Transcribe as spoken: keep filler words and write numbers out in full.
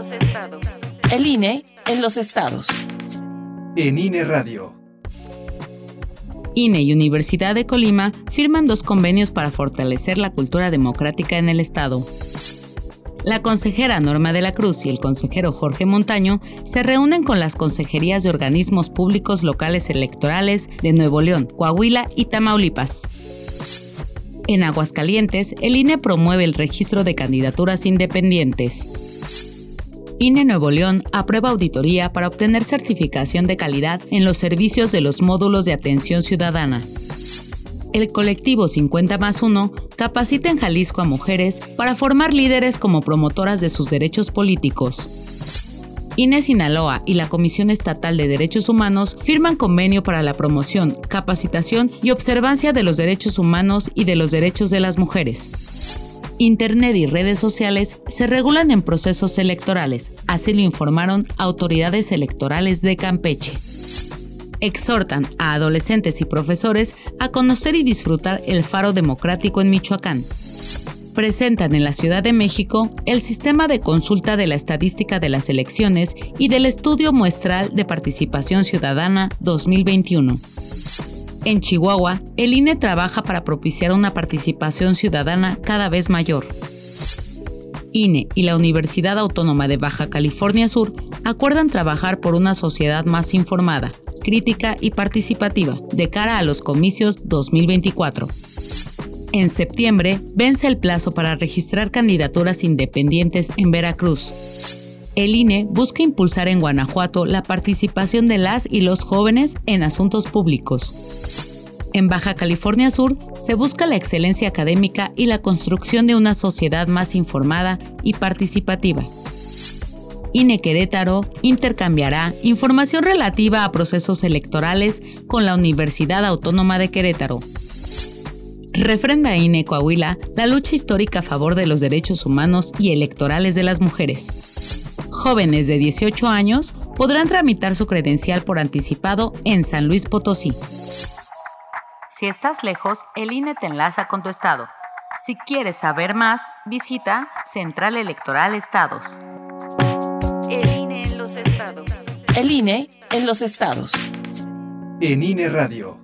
los estados. El I N E en los estados. En I N E Radio. I N E y Universidad de Colima firman dos convenios para fortalecer la cultura democrática en el estado. La consejera Norma de la Cruz y el consejero Jorge Montaño se reúnen con las consejerías de organismos públicos locales electorales de Nuevo León, Coahuila y Tamaulipas. En Aguascalientes, el I N E promueve el registro de candidaturas independientes. I N E Nuevo León aprueba auditoría para obtener certificación de calidad en los servicios de los módulos de atención ciudadana. El colectivo cincuenta más uno capacita en Jalisco a mujeres para formar líderes como promotoras de sus derechos políticos. I N E Sinaloa y la Comisión Estatal de Derechos Humanos firman convenio para la promoción, capacitación y observancia de los derechos humanos y de los derechos de las mujeres. Internet y redes sociales se regulan en procesos electorales, así lo informaron autoridades electorales de Campeche. Exhortan a adolescentes y profesores a conocer y disfrutar el Faro Democrático en Michoacán. Presentan en la Ciudad de México el sistema de consulta de la estadística de las elecciones y del estudio muestral de participación ciudadana dos mil veintiuno. En Chihuahua, el I N E trabaja para propiciar una participación ciudadana cada vez mayor. I N E y la Universidad Autónoma de Baja California Sur acuerdan trabajar por una sociedad más informada, crítica y participativa de cara a los comicios dos mil veinticuatro. En septiembre, vence el plazo para registrar candidaturas independientes en Veracruz. El I N E busca impulsar en Guanajuato la participación de las y los jóvenes en asuntos públicos. En Baja California Sur se busca la excelencia académica y la construcción de una sociedad más informada y participativa. I N E Querétaro intercambiará información relativa a procesos electorales con la Universidad Autónoma de Querétaro. Refrenda I N E Coahuila la lucha histórica a favor de los derechos humanos y electorales de las mujeres. Jóvenes de dieciocho años podrán tramitar su credencial por anticipado en San Luis Potosí. Si estás lejos, el I N E te enlaza con tu estado. Si quieres saber más, visita Central Electoral Estados. El I N E en los estados. El I N E en los estados. En I N E Radio.